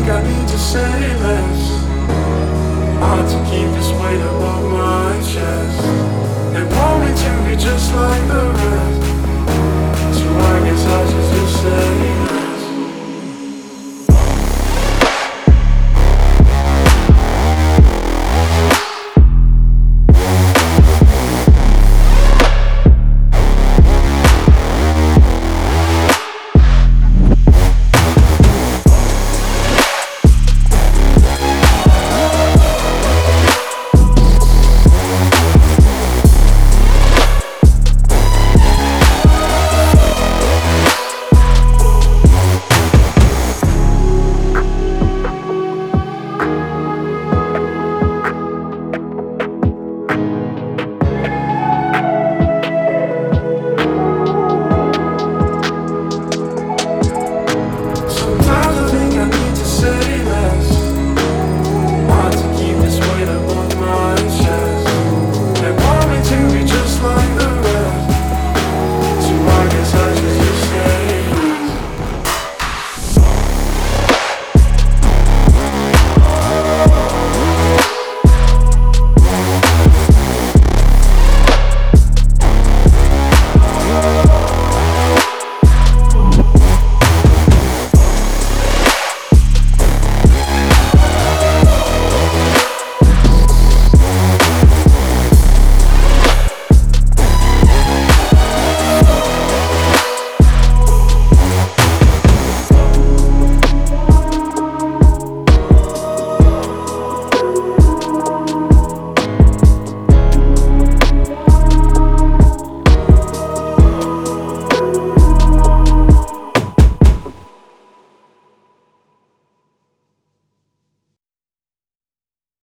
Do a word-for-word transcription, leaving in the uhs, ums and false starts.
I need to say less. Hard to keep this weight above my chest. They want me to be just like the rest, so I guess I should just say less.